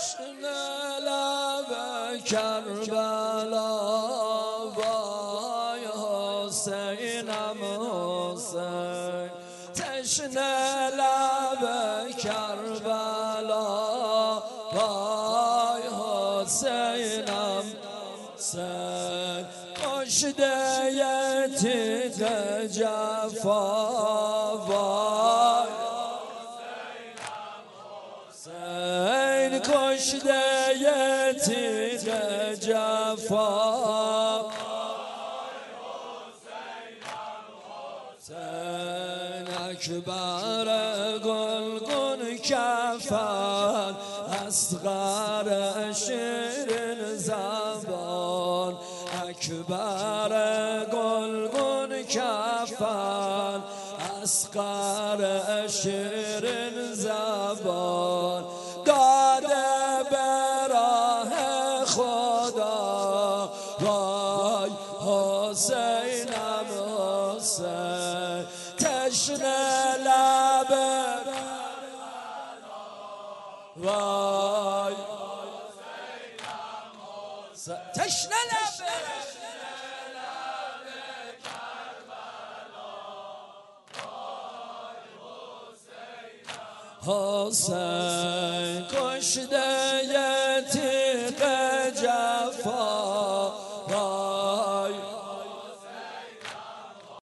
لب کربلا وای حسینم حسین تشنه لب کربلا وای حسینم حسین کشته تیغ جفا وای حسین کشته تیغ جفا حسین اکبر گلگون کفن اصغر شیرین زبان اکبر گلگون کفن اصغر شیرین زبان داده به راه خدا وای حسینم حسین تشنه لب وای تشنه لب حسین کشته